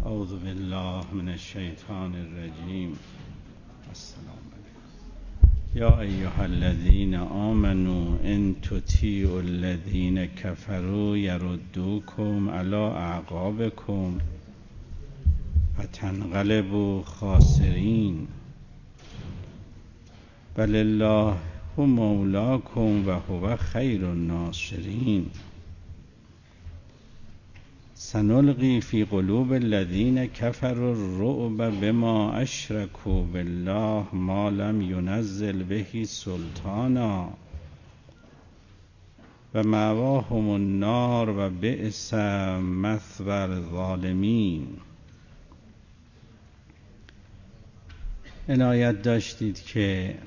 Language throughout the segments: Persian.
اعوذ بالله من الشیطان الرجیم. السلام علیکم. یا ایها الذین آمنوا ان تطیعوا الذین کفروا یردوکم علی اعقابکم فتنقلبوا خاسرین بل الله مولاکم و هو خیر الناصرین. سنلقی فی قلوب الذین کفروا الرعب بما اشرکوا بالله ما لم ینزل به سلطانا و مأواهم النار و بئس مثوی الظالمین. عنایت داشتید که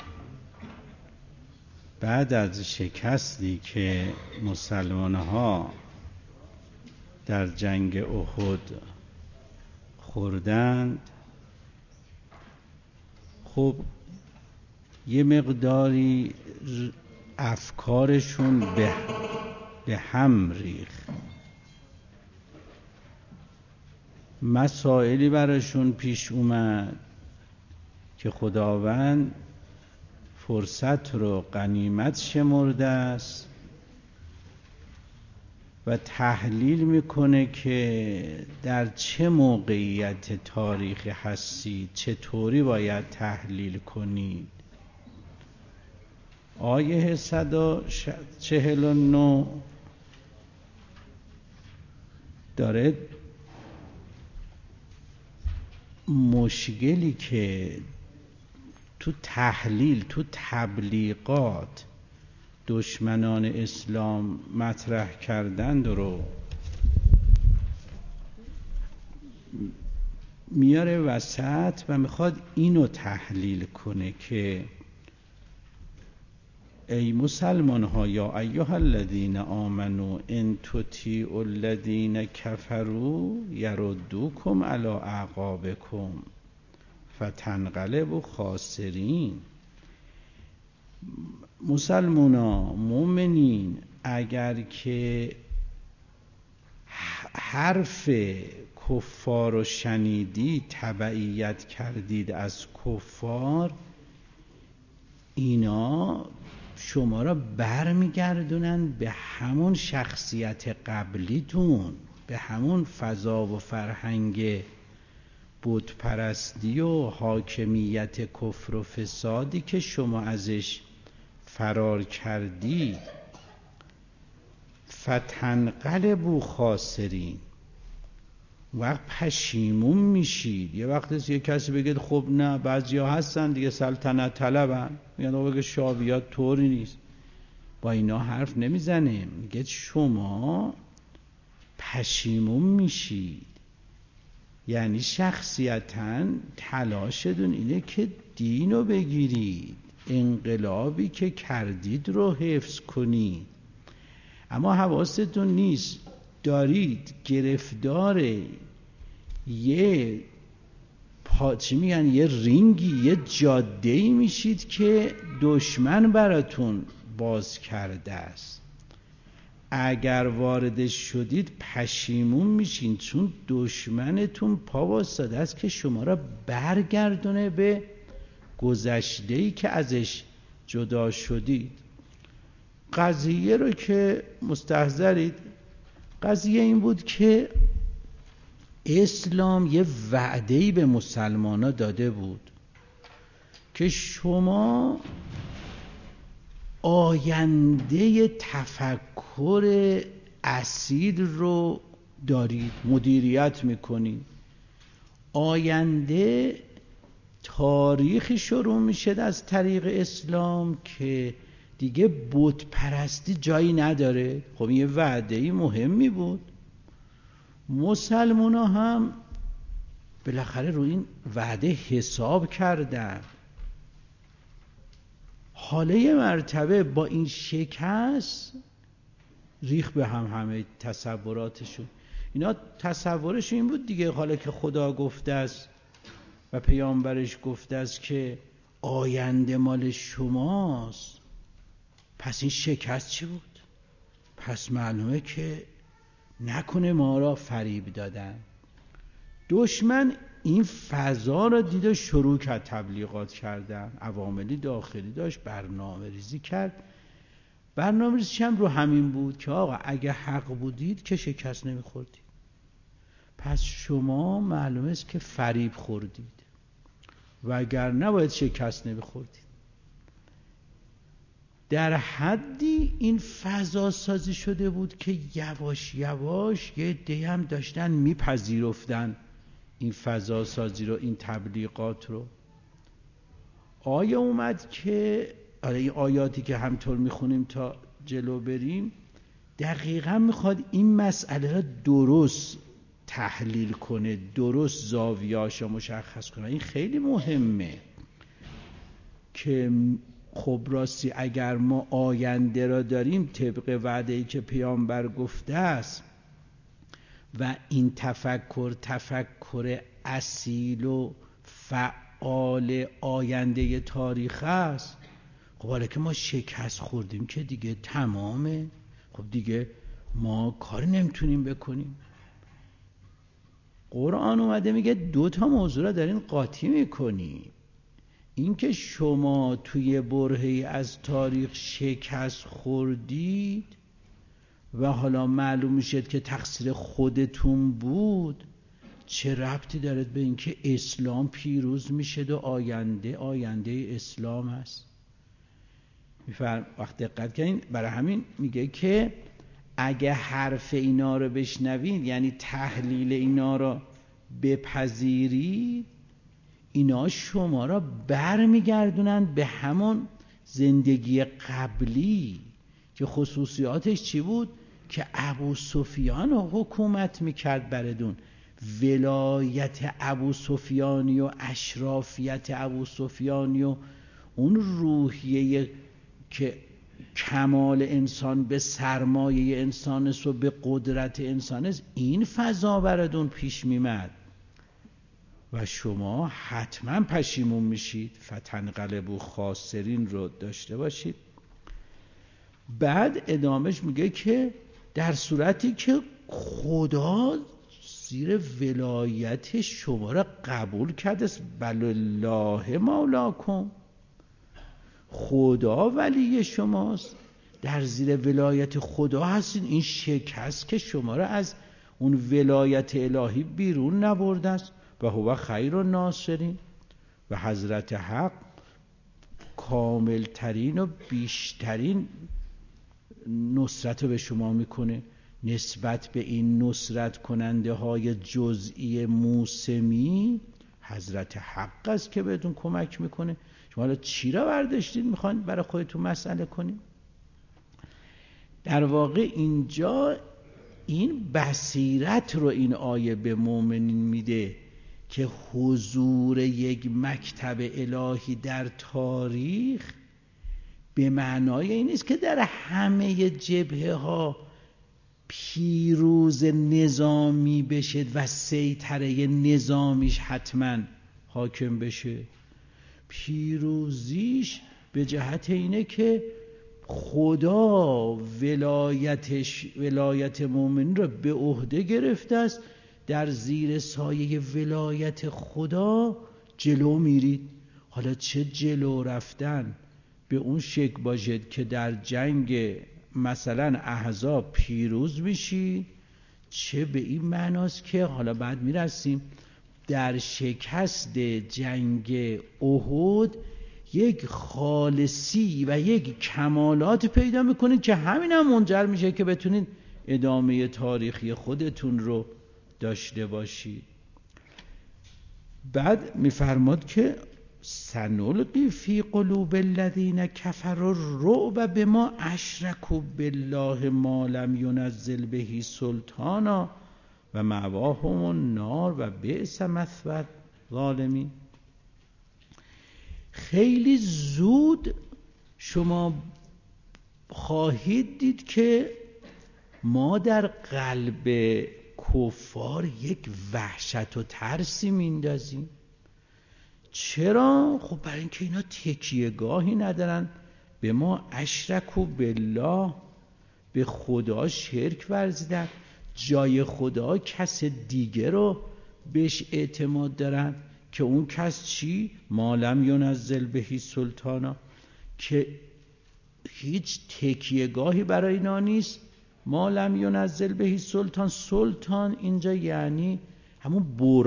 بعد از شکستی که مسلمان‌ها در جنگ احد خوردند، خب یه مقداری افکارشون به هم ریخت، مسائلی براشون پیش اومد که خداوند فرصت رو غنیمت شمرده است و تحلیل میکنه که در چه موقعیت تاریخی هستید، چطوری باید تحلیل کنید. آیه 149 داره مشکلی که تو تحلیل، تو تبلیغات دشمنان اسلام مطرح کردند رو میاره وسط و میخواد اینو تحلیل کنه که ای مسلمان ها، یا ایها الذین آمنوا ان تطیعوا الذین کفروا یردوکم علی اعقابکم فتنقلبوا خاسرین. مسلمانان، مومنین، اگر که حرف کفار رو شنیدید، تبعیت کردید از کفار، اینا شما را برمیگردونن به همون شخصیت قبلیتون، به همون فضا و فرهنگ بت پرستی و حاکمیت کفر و فسادی که شما ازش فرار کردید. فتنقلبوا خاسرین، وقت پشیمون میشید. یه وقت یه کسی بگید خب نه، بعضیا هستن دیگه سلطنت طلبن، میگن آقا شاویات طوری نیست، با اینا حرف نمیزنه. میگه شما پشیمون میشید، یعنی شخصیتاً تلاشتون اینه که دینو بگیرید، انقلابی که کردید رو حفظ کنید، اما حواستون نیست، دارید گرفتار یه یه رینگی، یه جاده‌ای میشید که دشمن براتون باز کرده است. اگر واردش شدید پشیمون میشین، چون دشمنتون پا واسطه است که شما را برگردونه به گذشته‌ای که ازش جدا شدید. قضیه رو که مستحضرید، قضیه این بود که اسلام یه وعده‌ای به مسلمان‌ها داده بود که شما آینده تفکر اصیل رو دارید، مدیریت میکنید. آینده تاریخی شروع میشه از طریق اسلام که دیگه بت پرستی جایی نداره. خب یه وعده‌ای مهمی بود، مسلمان ها هم بالاخره روی این وعده حساب کردن. حالا یه مرتبه با این شکست ریخ به هم همه تصوراتشون. اینا تصورش این بود دیگه، حالا که خدا گفته است و پیامبرش گفته است که آینده مال شماست، پس این شکست چی بود؟ پس معلومه که نکنه ما را فریب دادن. دشمن این فضا را دید و شروع کرد تبلیغات کردن، عواملی داخلی داشت، برنامه ریزی کرد. برنامه ریزی هم رو همین بود که آقا اگه حق بودید که شکست نمیخوردید، پس شما معلومه است که فریب خوردید و اگر نباید شکست نمیخوردید. در حدی این فضا سازی شده بود که یواش یواش یه عده‌ای هم داشتن میپذیرفتن این فضا سازی رو، این تبلیغات رو. آیه اومد که این آیاتی که همطور میخونیم تا جلو بریم دقیقا میخواد این مسئله را درست تحلیل کنه، درست زاویه‌اش رو مشخص کنه. این خیلی مهمه که خب راستی اگر ما آینده را داریم طبق وعده‌ای که پیامبر گفته است و این تفکر اصیل و فعال آینده تاریخ است، خب حالا که ما شکست خوردیم که دیگه تمامه، خب دیگه ما کاری نمیتونیم بکنیم. قرآن اومده میگه 2 موضوع را دارین قاطی میکنی. این که شما توی برهه‌ای از تاریخ شکست خوردید و حالا معلوم میشه که تقصیر خودتون بود، چه ربطی داره به اینکه اسلام پیروز میشه و آینده اسلام است؟ وقت دقت کنین، برای همین میگه که اگه حرف اینا رو بشنوید، یعنی تحلیل اینا رو بپذیرید، اینا شما را برمیگردونن به همون زندگی قبلی که خصوصیاتش چی بود؟ که ابو سفیان حکومت میکرد بردون. ولایت ابو سفیانی و اشرافیت ابو سفیانی و اون روحیه که کمال انسان به سرمایه انسان است و به قدرت انسان است، این فضا بردون پیش میمد و شما حتما پشیمون میشید. فتنقلبوا خاسرین رو داشته باشید. بعد ادامهش میگه که در صورتی که خدا زیر ولایت شما را قبول کرده است، بل الله مولاکم، خدا ولی شماست، در زیر ولایت خدا هستین. این شکست که شما را از اون ولایت الهی بیرون نبرده است و هو خیر الناصرین، و حضرت حق کامل ترین و بیشترین نصرت رو به شما میکنه نسبت به این نصرت کننده های جزئی موسمی. حضرت حق است که بهتون کمک میکنه. شما حالا چی را برداشتید میخواین برای خودتون مسئله کنید؟ در واقع اینجا این بصیرت رو این آیه به مؤمنین میده که حضور یک مکتب الهی در تاریخ به معنای این نیست که در همه جبهه ها پیروز نظامی بشه و سیطره نظامیش حتما حاکم بشه. پیروزیش به جهت اینه که خدا ولایت مؤمنین را به عهده گرفته است، در زیر سایه ولایت خدا جلو میرید. حالا چه جلو رفتن به اون شکل باشد که در جنگ مثلا احزاب پیروز میشید، چه به این معناست که حالا بعد میرسیم در شکست جنگ احد یک خالصی و یک کمالات پیدا میکنید که همین هم منجر میشه که بتونید ادامه تاریخی خودتون رو داشته باشید. بعد میفرماد که سنلقی فی قلوب الذین کفروا الرعب بما اشرکوا بالله ما لم ینزل به سلطانا و مأواهم النار و بئس مثوی الظالمین. خیلی زود شما خواهید دید که ما در قلب کفار یک وحشت و ترسی میندازیم. چرا؟ خب برای اینکه اینا تکیه‌گاهی ندارن. به ما اشرکوا بالله، به خدا شرک ورزیدن، جای خدا کس دیگه رو بهش اعتماد دارن که اون کس چی؟ ما لم ینزل بهی سلطانا، که هیچ تکیهگاهی برای اینا نیست. ما لم ینزل بهی سلطان. سلطان اینجا یعنی همون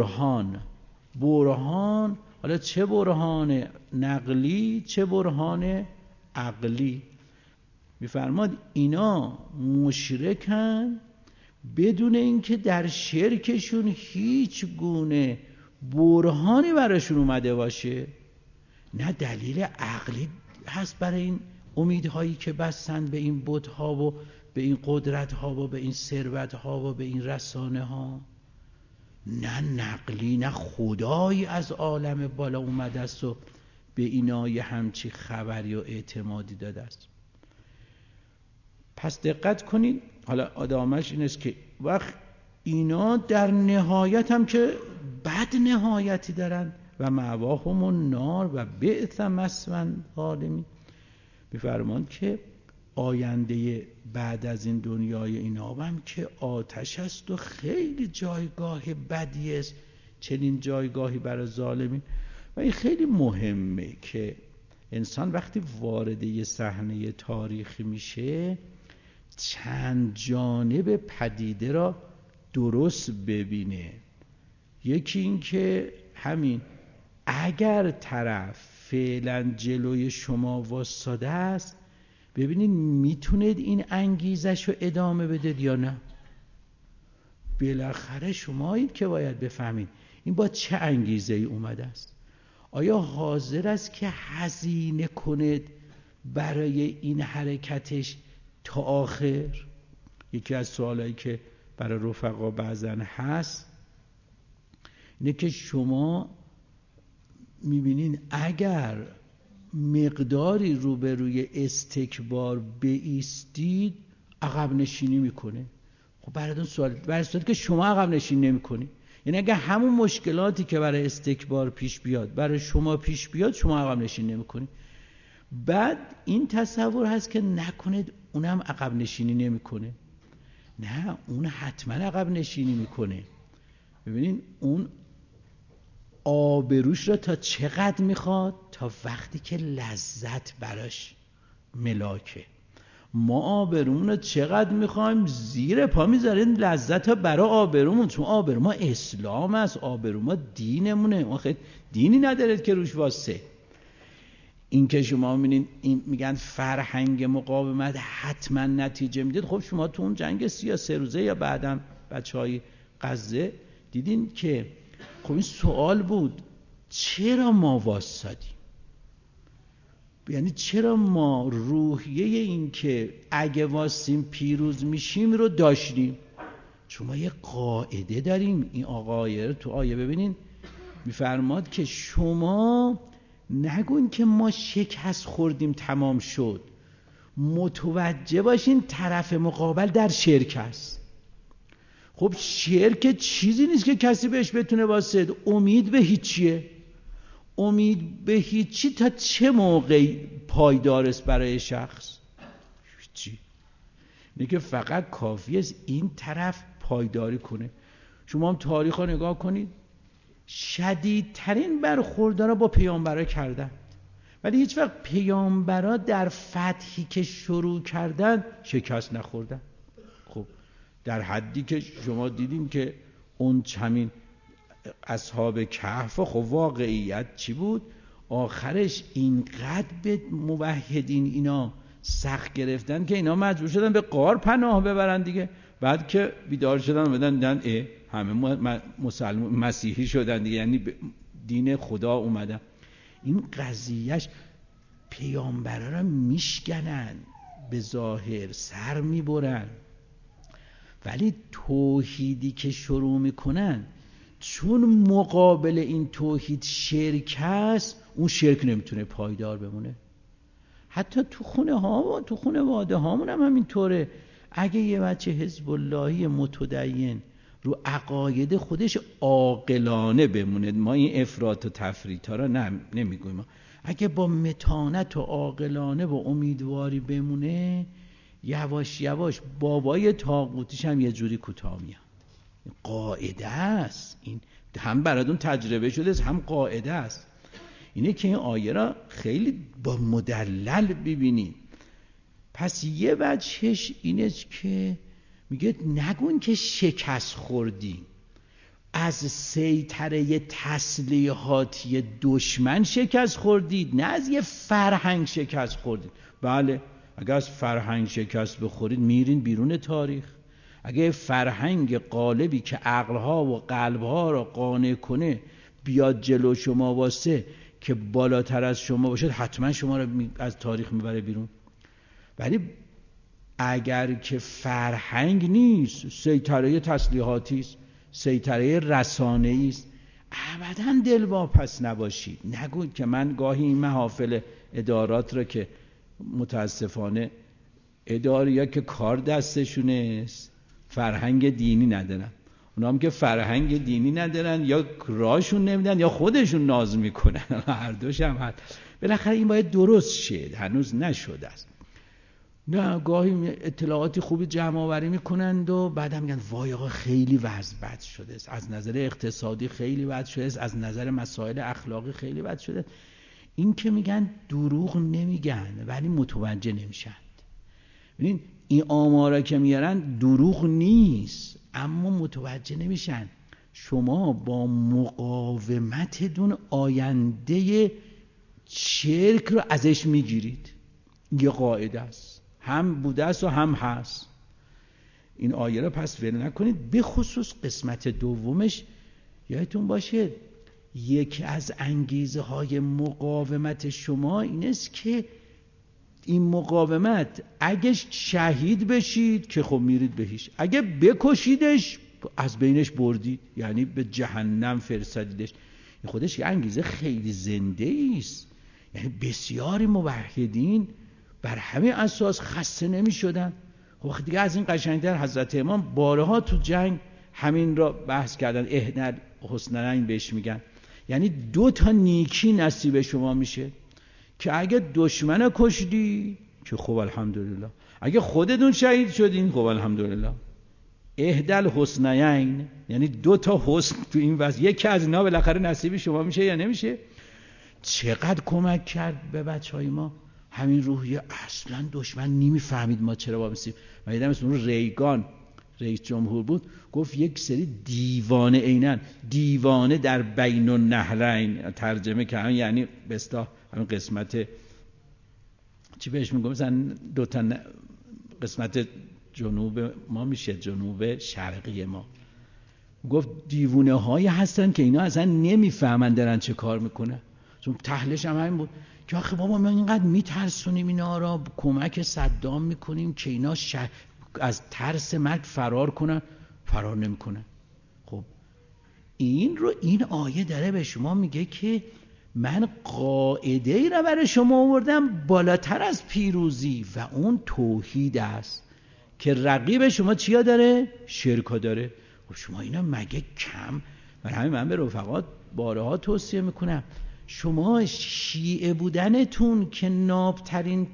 برهان، حالا چه برهان نقلی چه برهان عقلی. میفرماد اینا مشرکن بدون اینکه در شرکشون هیچ گونه برهانی براشون اومده باشه، نه دلیل عقلی هست برای این امیدهایی که بستن به این بت‌ها و به این قدرت‌ها و به این ثروت‌ها و به این رسانه‌ها، نه نقلی، نه خدایی از عالم بالا اومده است و به اینا یه همچی خبری و اعتمادی داده است. پس دقت کنید، حالا آدامش این است که وقت اینا در نهایت هم که بد نهایتی دارن و مأواهم النار و بئس مثوی الظالمین. می‌فرمان که آینده بعد از این دنیای اینا هم که آتش است و خیلی جایگاه بدی است، چنین جایگاهی برای ظالمین. و این خیلی مهمه که انسان وقتی وارد یه صحنه تاریخی میشه چند جانب پدیده را درست ببینه. یکی این که همین اگر طرف فعلا جلوی شما واسطاده است، ببینید میتونید این انگیزش رو ادامه بدید یا نه. بالاخره شمایید که باید بفهمید این با چه انگیزه ای اومده است. آیا حاضر است که هزینه کنید برای این حرکتش تا آخر؟ یکی از سوالایی که برای رفقا بعضن هست اینه که شما میبینین اگر مقداری روبروی استکبار بایستید عقب نشینی میکنه. خب براتون سوال، برای صورتی که شما عقب نشینی نمیکنی، یعنی اگر همون مشکلاتی که برای استکبار پیش بیاد برای شما پیش بیاد، شما عقب نشینی نمیکنی. بعد این تصور هست که نکنید اونم عقب نشینی نمیکنه. نه، اون حتما عقب نشینی میکنه. ببینین اون آبروش را تا چقدر میخواد؟ تا وقتی که لذت براش ملاکه. ما آبرومون رو چقدر میخوایم؟ زیر پا میذاریم لذت ها برای آبرومون، چون آبرو ما اسلام است، آبرو ما دینمونه، ما خیلی دینی ندارید که روش واسه. این که شما میگن فرهنگ مقاومت حتما نتیجه میدید. خب شما تو اون جنگ 33 روزه یا بعدم بچهای غزه دیدین که خب این سوال بود چرا ما واسادیم؟ یعنی چرا ما روحیه این که اگه واسیم پیروز میشیم رو داشتیم؟ چون ما یه قاعده داریم. این آقای تو آیه ببینین میفرماد که شما نگون که ما شکست خوردیم تمام شد، متوجه باشین طرف مقابل در شرک است. خب شرک چیزی نیست که کسی بهش بتونه واسه امید به هیچیه. امید به هیچی تا چه موقعی پایدار است برای شخص؟ هیچی. اینه که فقط کافی است این طرف پایداری کنه. شما هم تاریخ رو نگاه کنید، شدیدترین برخوردارا با پیامبرا کردن، ولی هیچ وقت پیامبرا در فتحی که شروع کردن شکست نخوردن. خب در حدی که شما دیدین که اون چمین اصحاب کهف، خب واقعیت چی بود؟ آخرش اینقدر به موحدین اینا سخت گرفتن که اینا مجبور شدن به غار پناه ببرن دیگه. بعد که بیدار شدن دیدن همه مسلمان مسیحی شدن دیگه، یعنی دین خدا اومدن. این قضیهش پیامبرا را میشکنن، به ظاهر سر میبرن، ولی توحیدی که شروع میکنن چون مقابل این توحید شرک است، اون شرک نمیتونه پایدار بمونه. حتی تو خونه ها و تو خانواده هامون هم همینطوره. اگه یه بچه حزب اللهی متدین رو عقاید خودش عاقلانه بمونه، ما این افراط و تفریط ها رو نمیگویم، اگه با متانت و عاقلانه و امیدواری بمونه، یواش یواش بابای طاغوتیش هم یه جوری کوتاه میاد. قاعده است، این هم براتون تجربه شده است، هم قاعده است. اینه که این آیه را خیلی با مدلل ببینید. پس یه وجهش اینه که میگه نگون که شکست خوردی، از سیطره تسلیحاتی دشمن شکست خوردید، نه از یه فرهنگ شکست خوردید. بله اگر از فرهنگ شکست بخورید میرین بیرون تاریخ. اگه فرهنگ غالبی که عقلها و قلبها را قانع کنه بیاد جلو شما واسه که بالاتر از شما باشد، حتما شما را از تاریخ میبره بیرون. ولی اگر که فرهنگ نیست، سیطره تسلیحاتی است، سیطره رسانه‌ای است، ابداً دلواپس نباشید. نگوید که من گاهی این محافل ادارات را که متاسفانه اداریا که کار دستشونه است فرهنگ دینی ندارن، اونا هم که فرهنگ دینی ندارن یا راهشون نمیدن یا خودشون ناز میکنن، هر دوش هم هست. بالاخره این باید درست شه، هنوز نشده است. نه گاهی اطلاعاتی خوبی جمع آوری میکنند و بعد هم میگن وای آقا خیلی وضع بد شده است، از نظر اقتصادی خیلی بد شده است، از نظر مسائل اخلاقی خیلی بد شده است. این که میگن دروغ نمیگن ولی متوجه نمیشن. ببین این آمارا که میارن دروغ نیست اما متوجه نمیشن. شما با مقاومتتون آینده شرک رو ازش میگیرید. یه قاعده است، هم بوده است و هم هست. این آیه رو پس ول نکنید. به خصوص قسمت دومش یادتون باشه یکی از انگیزه های مقاومت شما این است که این مقاومت اگه شهید بشید که خب میرید بهش، اگه بکشیدش از بینش بردید، یعنی به جهنم فرستادیدش. این خودش یه انگیزه خیلی زنده است. یعنی بسیاری موحدین بر همین اساس خسته نمی شدن. خب دیگه از این قشنگتر حضرت امام بارها تو جنگ همین را بحث کردن، اهدر حسنین بهش میگن. یعنی 2 تا نیکی نصیب شما میشه که اگه دشمن کشتی که خب الحمدلله، اگه خودتون شهید شدین خب الحمدلله. اهدل حسنین یعنی 2 تا حسن تو این وضع، یکی از اینا بالاخره نصیب شما میشه یا نمیشه. چقدر کمک کرد به بچهای ما همین روحیه. اصلا دشمن نمیفهمید ما چرا وابستیم. من دیدم اسمون ریگان رئیس جمهور بود، گفت یک سری دیوانه عینن دیوانه در بین النهرین، ترجمه کردن یعنی به اصطلاح همین قسمت چی بهش میگم مثلا 2 تا قسمت جنوب ما میشه جنوب شرقی ما. گفت دیوونه هایی هستن که اینا اصلا نمیفهمن دارن چه کار میکنه. چون تحلیلش هم همین بود که آخه بابا ما اینقدر میترسونیم اینا را، کمک صدام میکنیم که اینا از ترس مرگ فرار کنن، فرار نمیکنن. خب این آیه داره به شما میگه که من قاعده ای را برای شما آوردم بالاتر از پیروزی و اون توحید است که رقیب شما چیا داره؟ شرکا داره. خب شما اینا مگه کم؟ برای همین من به رفقات بارها توصیه میکنم شما شیعه بودنتون که نابترین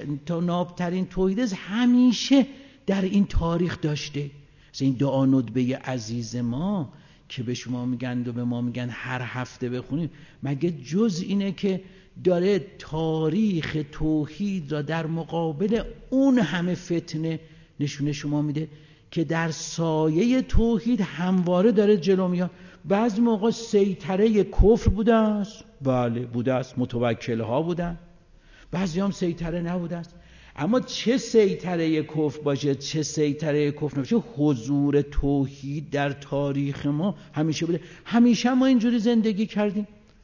توحید همیشه در این تاریخ داشته. این دعا ندبه عزیز ما که به شما میگن و به ما میگن هر هفته بخونیم، مگه جز اینه که داره تاریخ توحید را در مقابل اون همه فتنه نشونه شما میده که در سایه توحید همواره داره جلو میاد. بعضی موقع سیطره کفر بوده است، بله بوده است، متوکل ها بودن، بعضی هم سیطره نبوده است. اما چه سیطره کفر باشه چه سیطره کفر نباشه، حضور توحید در تاریخ ما همیشه بوده. همیشه ما اینجوری زندگی کردیم.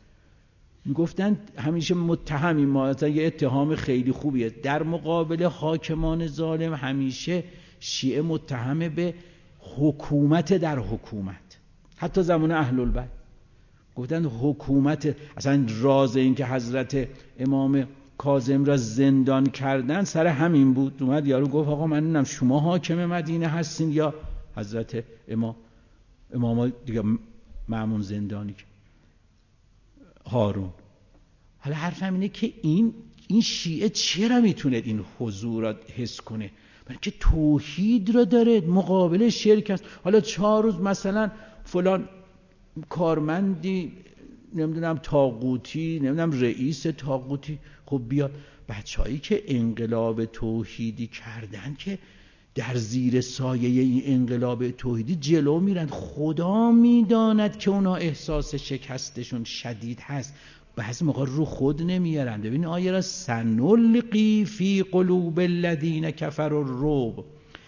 میگفتن همیشه متهمیم، ما مثلا یه اتهام خیلی خوبیه در مقابل حاکمان ظالم، همیشه شیعه متهم به حکومت در حکومت. حتی زمان اهل البیت گفتن حکومت، اصلا راز این که حضرت امام کاظم را زندان کردن سر همین بود. اومد یارو گفت آقا من نمیدونم شما حاکم مدینه هستین یا حضرت امام دیگه مأمون زندانی هارون. حالا حرفم اینه که این شیعه چرا میتونه این حضور را حس کنه؟ برای که توحید را داره، مقابل شرک است. حالا 4 روز مثلا فلان کارمندی نمیدونم طاغوتی، نمیدونم رئیس طاغوتی، خب بیاد. بچه‌هایی که انقلاب توحیدی کردن که در زیر سایه این انقلاب توحیدی جلو میرن، خدا میداند که اونا احساس شکستشون شدید هست، بعضی موقع رو خود نمیارن. ببین آیه را سنلقی فی قلوب الذین کفروا الرعب.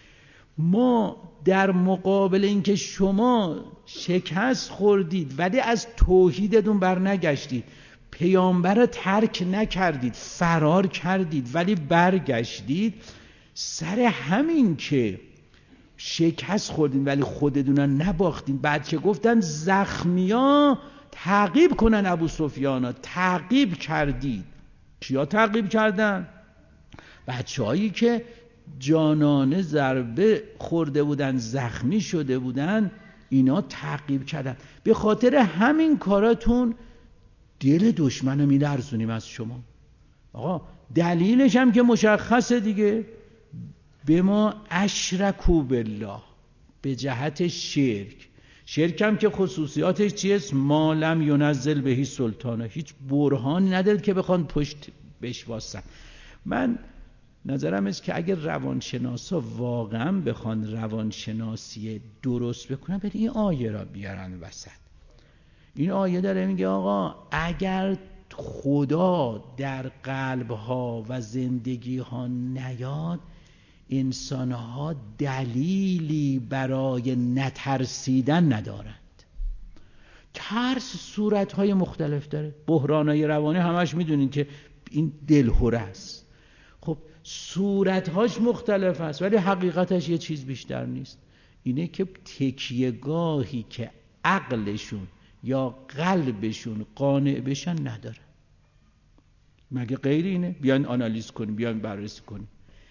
ما در مقابل اینکه شما شکست خوردید ولی از توحیدتون بر نگشتید، پیامبر را ترک نکردید، فرار کردید ولی برگشتید، سر همین که شکست خوردین ولی خودتون را نباختین، بعد که گفتن زخمیا تعقیب کنن ابو سفیانا، تعقیب کردید. کیا تعقیب کردن؟ بچه‌هایی که جانانه ضربه خورده بودن، زخمی شده بودن، اینا تعقیب کردن. به خاطر همین کاراتون دل دشمن رو میلرزونیم از شما. آقا دلیلش هم که مشخصه دیگه، به ما اشرکوا بالله، به جهت شرک. شرک هم که خصوصیاتش چیه؟ ما لم ینزل بهی سلطانه، هیچ برهانی نداره که بخوان پشت بهش واسن. من نظرم است که اگر روانشناسا واقعا بخوان روانشناسی درست بکنن، برای این آیه را بیارن وسط. این آیه داره میگه آقا اگر خدا در قلبها و زندگیها نیاد، انسانها دلیلی برای نترسیدن ندارند. ترس صورتهای مختلف داره. بحرانهای روانی همش میدونین که این دلهره است. خب صورتهاش مختلف است ولی حقیقتش یه چیز بیشتر نیست. اینه که تکیهگاهی که عقلشون یا قلبشون قانع بشن نداره. مگه غیر اینه؟ بیاین آنالیز کنیم، بیاین بررسی کنیم.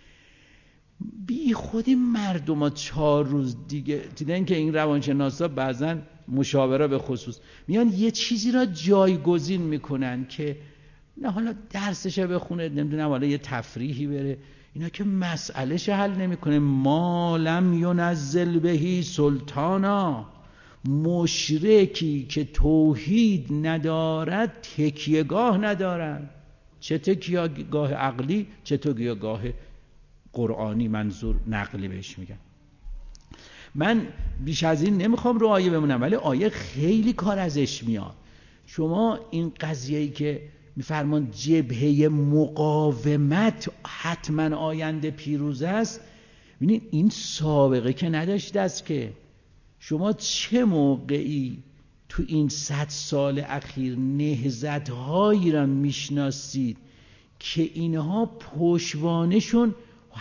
بی خودی مردم ها 4 روز دیگه دیدن که این روانشناسا بعضن مشاوره به خصوص میان یه چیزی را جایگزین میکنن که نه حالا درسش بخونه، نمیدونم حالا یه تفریحی بره، اینا که مسئلهش حل نمیکنه. ما لم ینزل بهی سلطانا، مشرکی که توحید ندارد تکیهگاه ندارن، چه تکیهگاه عقلی چه تکیهگاه قرآنی، منظور نقلی بهش میگن. من بیش از این نمیخوام رو آیه بمونم، ولی آیه خیلی کار ازش میاد. شما این قضیه‌ای که میفرمان جبهه مقاومت حتما آینده پیروز است، ببینید این سابقه که نداشته است که شما چه موقعی تو این 100 سال اخیر نهضت‌هایی را میشناسید که اینها پشتوانشون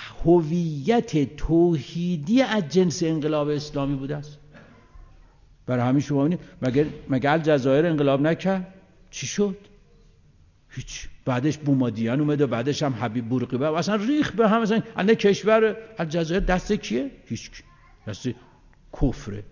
هویت توحیدی از جنس انقلاب اسلامی بوده است. برای همین شما ببینید مگر الجزایر انقلاب نکرد؟ چی شد؟ هیچ. بعدش بومدیان اومده، بعدش هم حبیب بورقیبه، اصلا ریخ به هم. اصلا الان کشور الجزایر دست کیه؟ هیچ، دست کفره.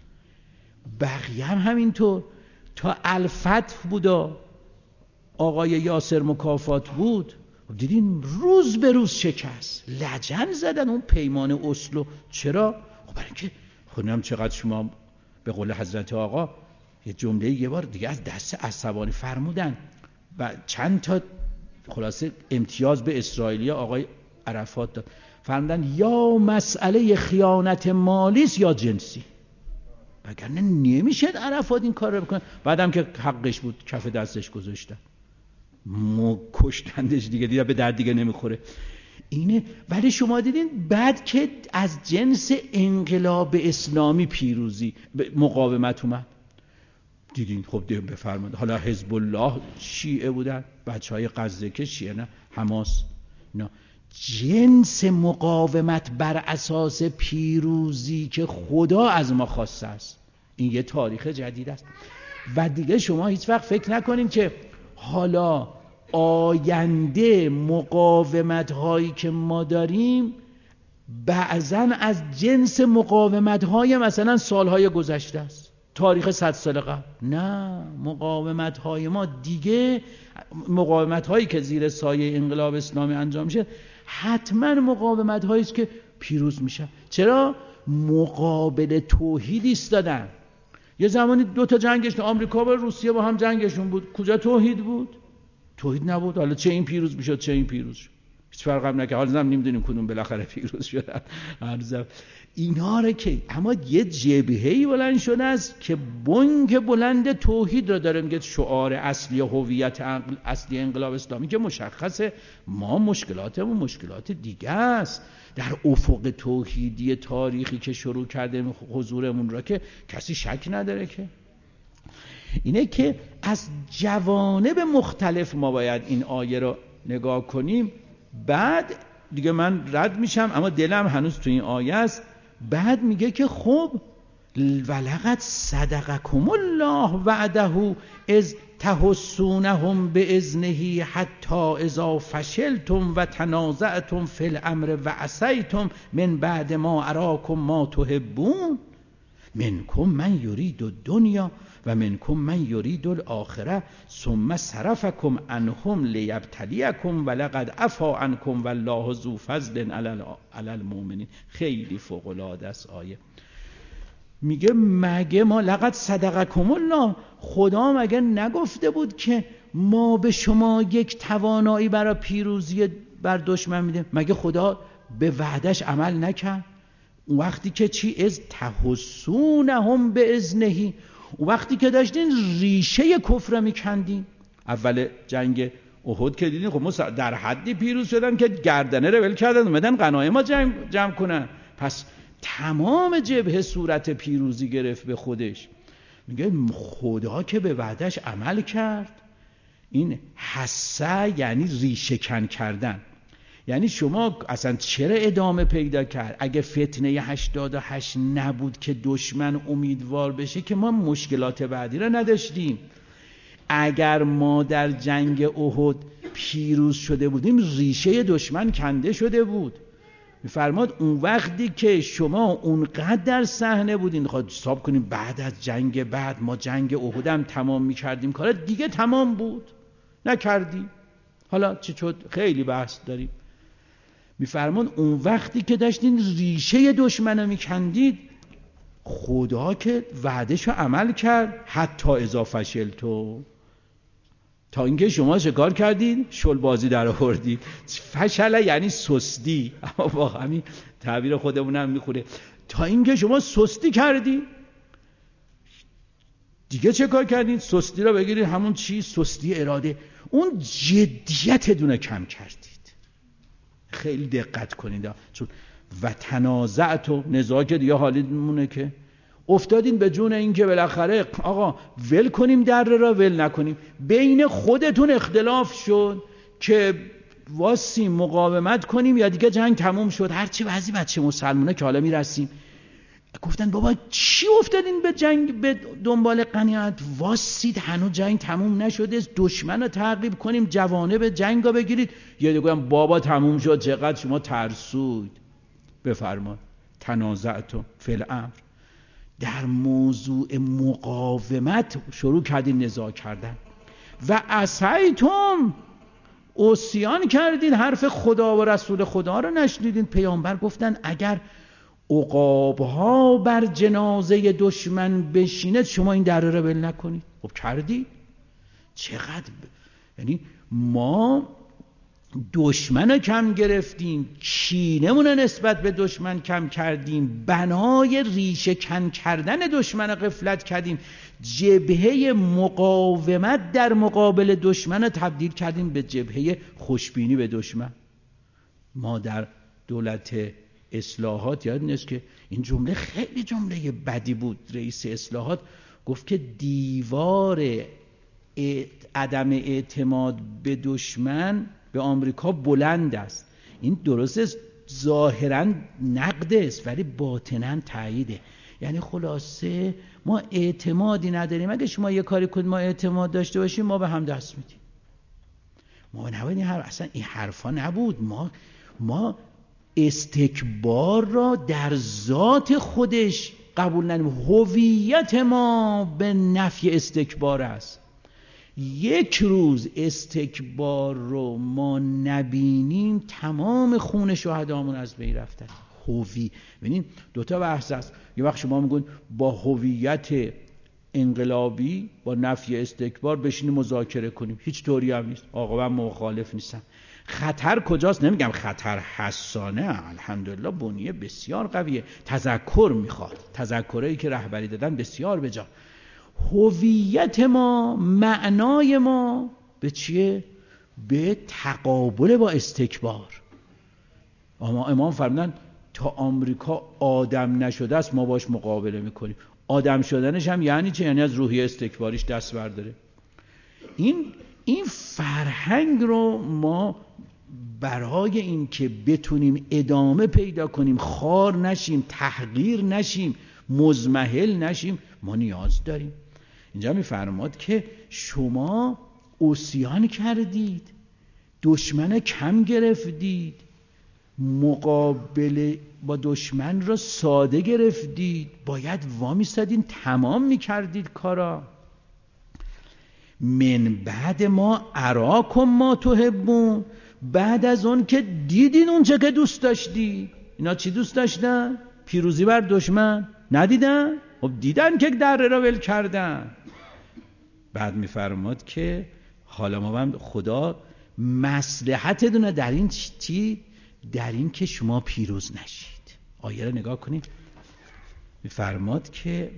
بقیه هم همینطور. تا الفتح بودا آقای یاسر مکافات بود، دیدین روز به روز شکست، لجن زدن اون پیمان اسلو. چرا؟ خب برای اینکه خودم چقدر شما به قول حضرت آقا یه جمله یه بار دیگه از دست عصبانی فرمودن و چند تا خلاصه امتیاز به اسرائیلی آقای عرفات داد. فرمودن یا مسئله خیانت مالیست یا جنسی، وگرنه نمیشه عرفات این کار رو بکنه. بعدم که حقش بود کف دستش گذاشتن، کشتندش دیگه به درد دیگه نمیخوره. اینه. ولی شما دیدین بعد که از جنس انقلاب اسلامی پیروزی مقاومت اومد، دیدین خب بفرمایید حالا حزب الله شیعه بودن، بچهای غزه که شیعه، نه حماس، نه جنس مقاومت بر اساس پیروزی که خدا از ما خواسته است. این یه تاریخ جدید است. و دیگه شما هیچ وقت فکر نکنین که حالا آینده مقاومت هایی که ما داریم بعضن از جنس مقاومت های مثلا سالهای گذشته است، تاریخ 100 سال قبل. نه، مقاومت های ما دیگه، مقاومت هایی که زیر سایه انقلاب اسلامی انجام میشه حتما مقاومت هایی است که پیروز میشه. چرا؟ مقابل توحید ایستادن. یه زمانی 2 تا جنگش، آمریکا و روسیه با هم جنگشون بود، کجا توحید بود؟ توحید نبود. حالا چه این پیروز میشد چه این پیروز شد، هیچ فرق هم نکرد. حالا نمیدونیم کدوم بالاخره پیروز شدن. اینا رو که اما یه جبهه‌ای بلند شده است که بنگ بلند توحید رو داره میگه شعار اصلی هویت اصلی انقلاب اسلامی که مشخصه. ما مشکلاتمون مشکلات دیگه است. در افق توحیدی تاریخی که شروع کردیم حضورمون را که کسی شک نداره که اینه که از جوانب مختلف ما باید این آیه رو نگاه کنیم. بعد دیگه من رد میشم اما دلم هنوز تو این آیه است. بعد میگه که خب ولقد صدقکم الله وعده اذ تحسونهم باذنه حتی اذا فشلتم و تنازعتم فی الامر و عصیتم من بعد ما اراکم ما تحبون منکم من یرید الدنیا و منکم من یرید الاخره ثم صرفکم عنهم لیبتلیکم ولقد عفا عنکم والله ذو فضل علی المؤمنین. خیلی فوق العاده است آیه. میگه مگه ما لقد صدقکم الله، خدا مگه نگفته بود که ما به شما یک توانایی برای پیروزی بر دشمن میده؟ مگه خدا به وعدش عمل نکرد؟ وقتی که چی؟ از تحسونهم به اذنه، وقتی که داشتین ریشه کفر میکندین. اول جنگ احد که دیدین خب ما در حدی پیروز شدن که گردنه رو ول کردن اومدن غنایم ما جمع کنن. پس تمام جبهه صورت پیروزی گرفت به خودش. میگه خدا که به وعدش عمل کرد. این حسه یعنی ریشه کن کردن. یعنی شما اصلا چرا ادامه پیدا کرد؟ اگه فتنه 88 نبود که دشمن امیدوار بشه که ما مشکلات بعدی را نداشتیم. اگر ما در جنگ احد پیروز شده بودیم ریشه دشمن کنده شده بود. میفرماد اون وقتی که شما اونقدر در صحنه بودین، خواهد حساب کنیم بعد از جنگ بعد ما جنگ احد هم تمام میکردیم، کار دیگه تمام بود نکردی. حالا چه شد؟ خیلی بحث داریم. میفرمان اون وقتی که داشتین ریشه دشمن رو میکندید خدا که وعدش رو عمل کرد. حتی اذا فشلتم، تا اینکه شما شکار کردید شل بازی در آوردید. فشل یعنی سستی، اما با همین تعبیر خودمون هم میخوره. تا اینکه شما سستی کردید دیگه چه کار کردید؟ سستی رو بگیرید همون چی؟ سستی اراده. اون جدیت دونه کم کردید. خیلی دقت کنید چون و تنازعت و نزاع که دیگه حالیمونه که افتادین به جون این که بالاخره آقا ول کنیم در را ول نکنیم. بین خودتون اختلاف شد که واسیم مقاومت کنیم یا دیگه جنگ تموم شد. هرچی بعضی بچه مسلمونه که حالا میرسیم گفتن بابا چی افتادین به جنگ به دنبال غنیمت؟ واسید هنوز جنگ تموم نشده، دشمن رو تعقیب کنیم، جوانب جنگ رو بگیرید. یا دیگه بابا تموم شد، چقدر شما ترسوید. بفرماد تنازعتم فی الامر، در موضوع مقاومت شروع کردین نزاع کردن. و عصیتم، عصیان کردین، حرف خدا و رسول خدا رو نشنیدین. پیامبر گفتن اگر عقاب‌ها بر جنازه دشمن بشینه شما این دره رو ول نکنید. خب کردید. چقدر یعنی ما دشمن رو کم گرفتیم، کینمون رو نسبت به دشمن کم کردیم، بنای ریشه کن کردن دشمن رو غفلت کردیم، جبهه مقاومت در مقابل دشمن رو تبدیل کردیم به جبهه خوشبینی به دشمن. ما در دولت اصلاحات یاد نیست که این جمله خیلی جمله بدی بود. رئیس اصلاحات گفت که دیوار عدم اعتماد به دشمن به آمریکا بلند است. این درست ظاهراً نقد است ولی باطناً تاییده. یعنی خلاصه ما اعتمادی نداریم. اگه شما یه کاری کنید ما اعتماد داشته باشیم ما به هم دست میدیم. ما نباید اصلا این حرفا نبود. ما استکبار را در ذات خودش قبول نداریم. هویت ما به نفی استکبار است. یک روز استکبار رو ما نبینیم تمام خون شهدامون از بین رفته. ببینید دوتا بحث است. یه وقت شما میگن با هویت انقلابی با نفی استکبار بشینیم مذاکره کنیم. هیچ طوری هم نیست. آقا من مخالف نیستم. خطر کجاست؟ نمیگم خطر حسانه، الحمدلله بنیه بسیار قویه، تذکر میخواد، تذکرهایی که رهبری دادن بسیار بجا. هویت ما، معنای ما به چیه؟ به تقابل با استکبار. امام فرمودن تا آمریکا آدم نشده است ما باش مقابله میکنیم. آدم شدنش هم یعنی چه؟ یعنی از روحیه استکباریش دست برداره. این فرهنگ رو ما برای این که بتونیم ادامه پیدا کنیم، خار نشیم، تحقیر نشیم، مزمحل نشیم، ما نیاز داریم. اینجا میفرماد که شما عصیان کردید، دشمن کم گرفتید، مقابله با دشمن را ساده گرفتید، باید وامیستادین تمام میکردید کارا. من بعد ما اراکم ما تحبون، بعد از اون که دیدین اونچه که دوست داشتی. اینا چی دوست داشتن؟ پیروزی بر دشمن. ندیدن؟ خب دیدن که دره را ول کردن. بعد میفرماد که حالا ما هم خدا مصلحت دونه در این چی؟ در این که شما پیروز نشید. آیه را نگاه کنید. میفرماد که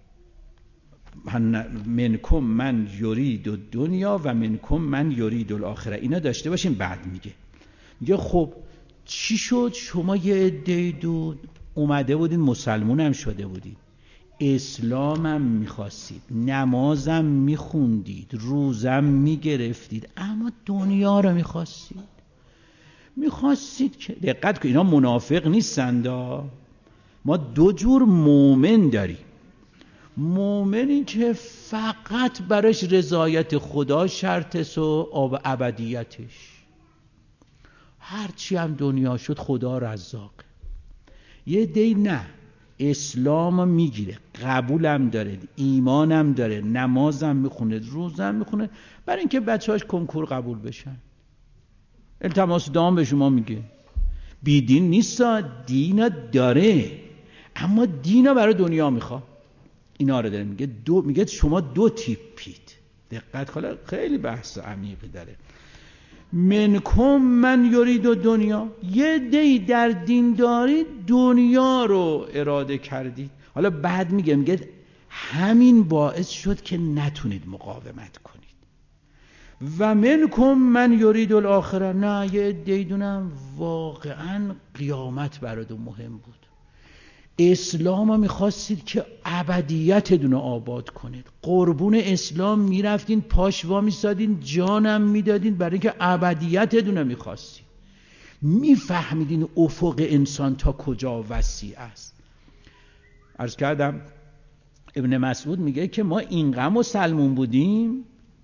منکم من یرید دنیا و منکم من یرید الاخره. اینا داشته باشین. بعد میگه خب چی شد؟ شما یه عده‌ای اومده بودین، مسلمون هم شده بودین، اسلام هم میخواستید، نمازم میخوندید، روزم میگرفتید، اما دنیا رو میخواستید که دقت کنید، اینا منافق نیستند. ما دو جور مومن داریم. مومنی که فقط براش رضایت خدا شرطه و ابدیتش، هرچی هم دنیا شد خدا رزاقه. یه دی نه، اسلام میگیره، قبولم داره، ایمانم داره، نمازم میخونه، روزم میخونه، برای اینکه بچه‌هاش کنکور قبول بشن. التماس دام به شما میگه بی دین نیست، دین داره، اما دین برای دنیا میخواد. اینا رو داره میگه شما دو تیپید. دقت کنید، خیلی بحث عمیقی داره. منکم من یرید دنیا، یه دی در دین داری دنیا رو اراده کردید. حالا بعد میگه همین باعث شد که نتونید مقاومت کنید. و منکم من یرید الاخره، نه یه دی دونم واقعا قیامت براتون مهم بود، اسلام رو میخواستید که ابدیت دونه آباد کنید، قربون اسلام میرفتین، پاش وا میسادین، جانم میدادین برای اینکه ابدیت دونه میخواستید. میفهمیدین افق انسان تا کجا وسیع است. عرض کردم ابن مسعود میگه که ما اینقدر مسلمون بودیم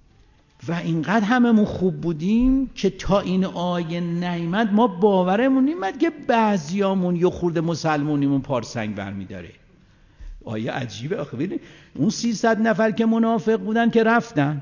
و اینقدر هممون خوب بودیم که تا این آیه نیامد ما باورمون نمیاد که بعضیامون یه خورده مسلمونیمون پارسنگ برمیداره. آیه عجیبه. آخه ببین اون 300 نفر که منافق بودن که رفتن،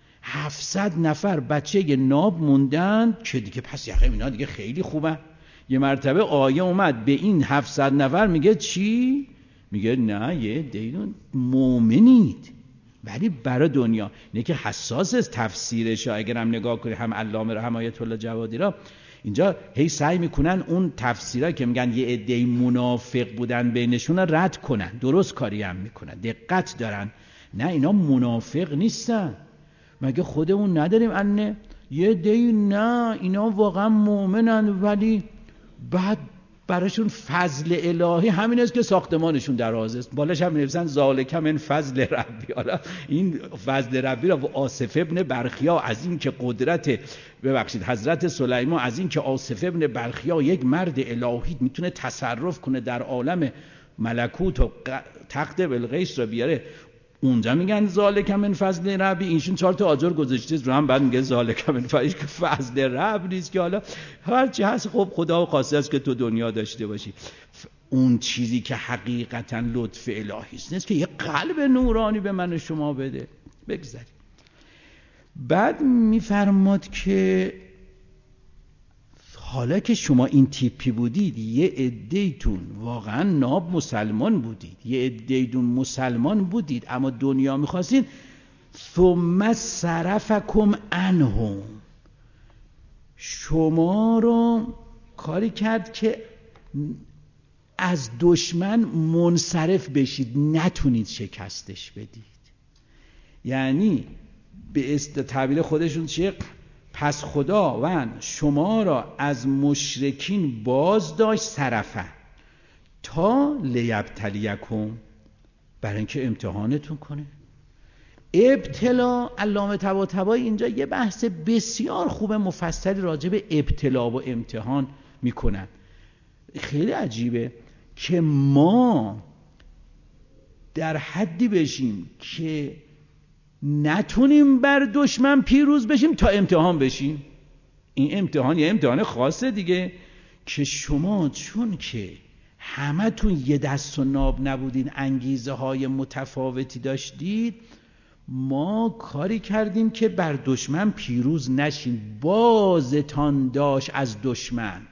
700 نفر بچه ناب موندن که دیگه پس یقه اینا دیگه خیلی خوبن. یه مرتبه آیه اومد به این 700 نفر میگه چی؟ میگه نه یه دیدون مؤمنید ولی برای دنیا. اینه که حساس از تفسیرش، اگرم نگاه کنی هم علامه را هم آیت الله جوادی را، اینجا هی سعی میکنن اون تفسیرها که میگن یه عده منافق بودن بینشون رد کنن، درست کاری هم میکنن، دقت دارن. نه اینا منافق نیستن، مگه خودمون نداریم انه یه عده؟ نه اینا واقعا مؤمنن ولی بعد براشون فضل الهی همین است که ساختمانشون در است، بالاش هم می‌نویسن ذالک من فضل ربی. حالا این فضل ربی را و آصف ابن برخیا از این که قدرت حضرت سلیمان، از این که آصف ابن برخیا یک مرد الهی میتونه تصرف کنه در عالم ملکوت و تخت بلقیس را بیاره، اونجا میگن ذالک من فضل ربی، اینشون 4 تا آجر گذاشته رو هم بعد میگه ذالک من فضل، که فضل رب نیست، که حالا هر چی هست خب خدا خواسته است که تو دنیا داشته باشی. اون چیزی که حقیقتا لطف الهی است نیست که یه قلب نورانی به من و شما بده. بگذاریم. بعد میفرماد که حالا که شما این تیپی بودید، یه عده‌تون واقعا ناب مسلمان بودید، یه عده‌تون مسلمان بودید اما دنیا می‌خواستید، ثم صرفکم عنهم، شما رو کاری کرد که از دشمن منصرف بشید، نتونید شکستش بدید. یعنی به تعبیر خودشون چیه؟ پس خداوند شما را از مشرکین باز داشت صرفا تا لیبتلیکم، برای اینکه امتحانتون کنه. ابتلا، علامه طباطبایی اینجا یه بحث بسیار خوب مفصلی راجع به ابتلا و امتحان میکنن. خیلی عجیبه که ما در حدی بشیم که نتونیم بر دشمن پیروز بشیم تا امتحان بشیم. این امتحان یه امتحان خاصه دیگه، که شما چون که همه تون یه دست و ناب نبودین، انگیزه های متفاوتی داشتید، ما کاری کردیم که بر دشمن پیروز نشین، بازتان داشت از دشمن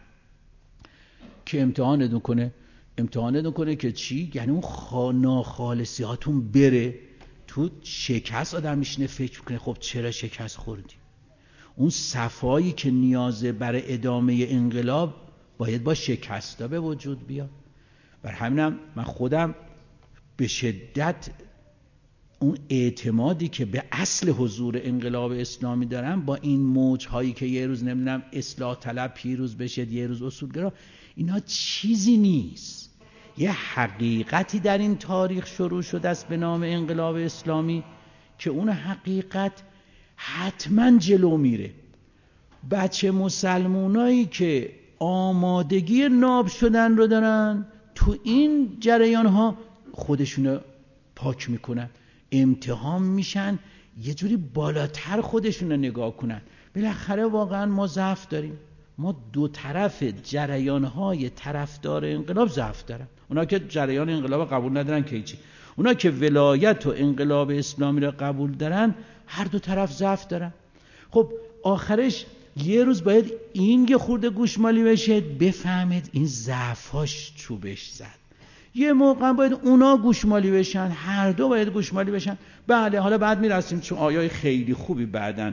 که امتحانتون کنه که چی؟ یعنی اون ناخالصیاتون بره تو. شکست آدم میشینه فکر کنه خب چرا شکست خوردی؟ اون صفایی که نیازه برای ادامه انقلاب باید با شکستا به وجود بیاد. بر همینم من خودم به شدت اون اعتمادی که به اصل حضور انقلاب اسلامی دارم با این موج‌هایی که یه روز نمیدونم اصلاح طلب پیروز بشه، یه روز اصولگرا، اینا چیزی نیست. یه حقیقتی در این تاریخ شروع شده است به نام انقلاب اسلامی که اون حقیقت حتما جلو میره. بچه مسلمونایی که آمادگی ناب شدن رو دارن، تو این جریان ها خودشونو پاک میکنن، امتحان میشن، یه جوری بالاتر خودشونو نگاه کنن. بالاخره واقعا ما ضعف داریم، ما دو طرف جریان‌های طرفدار انقلاب ضعف دارن. اونا که جریان انقلاب قبول ندارن که هیچی، اونا که ولایت و انقلاب اسلامی رو قبول دارن، هر دو طرف ضعف دارن. خب آخرش یه روز باید این یه خورده گوشمالی بشه، بفهمید این ضعفاش چوبش زد. یه موقع باید اونا گوشمالی بشن، هر دو باید گوشمالی بشن. بله، حالا بعد میرسیم چون آیای خیلی خوبی بعدن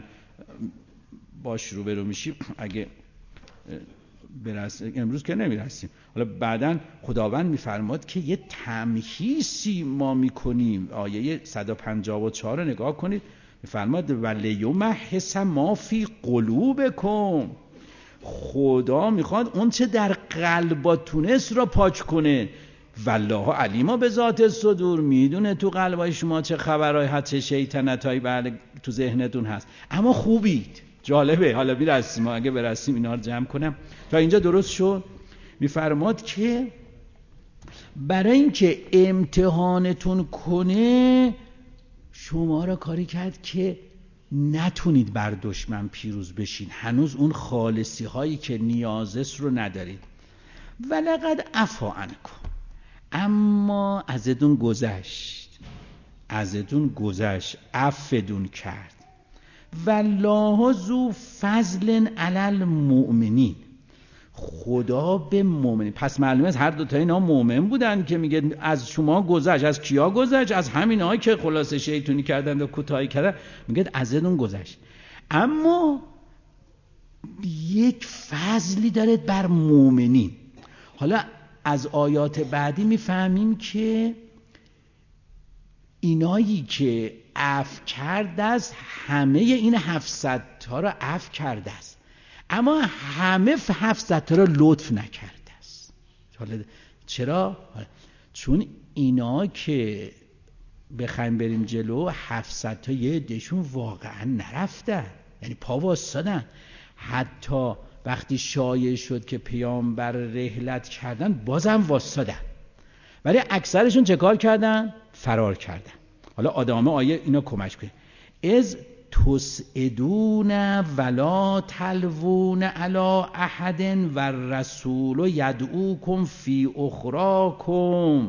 باش روبرو میشیم، اگه برسیم، امروز که نمیرسیم، حالا بعدن خداوند میفرماد که یه تمهیسی ما میکنیم. آیه 154 رو نگاه کنید، میفرماد ولیمحص ما فی قلوبکم، خدا میخواد اون چه در قلباتون است را پاک کنه. والله علیما به ذات الصدور، میدونه تو قلبای شما چه خبرهای هست، چه شیطنتایی بله تو ذهنتون هست، اما خوبید. جالبه، حالا میرسیم، اگه برسیم اینا رو جمع کنم. تا اینجا درست شد. میفرماد که برای اینکه امتحانتون کنه شما را کاری کرد که نتونید بر دشمن پیروز بشین، هنوز اون خالصی هایی که نیازست رو ندارید. ولقد عفا عنکم، اما ازتون گذشت، عفدون کرد. والله ذو فضل علی المؤمنین، خدا به مؤمنین. پس معلومه هر دو تا اینا مؤمن بودن که میگه از شما گذشت. از کیا گذشت؟ از همینایی که خلاصه شیطونی کردن و کوتاهی کردن. میگه ازتون گذشت، اما یک فضلی داره بر مؤمنین. حالا از آیات بعدی میفهمیم که اینایی که عفو کرده است، همه این 700 تا رو عفو کرده است، اما همه 700 تا رو لطف نکرده است. چرا؟ چون اینا که بخوایم بریم جلو، 700 تا یه عدهشون واقعا نرفتن، یعنی پا واسادن. حتی وقتی شایع شد که پیامبر رحلت کردن بازم واسادن، ولی اکثرشون چه کار کردن؟ فرار کردن. حالا آدامه آیه اینا کمک کنه. از تسعدون ولا تلوون علی احد و الرسول یدعوکم فی اخراکم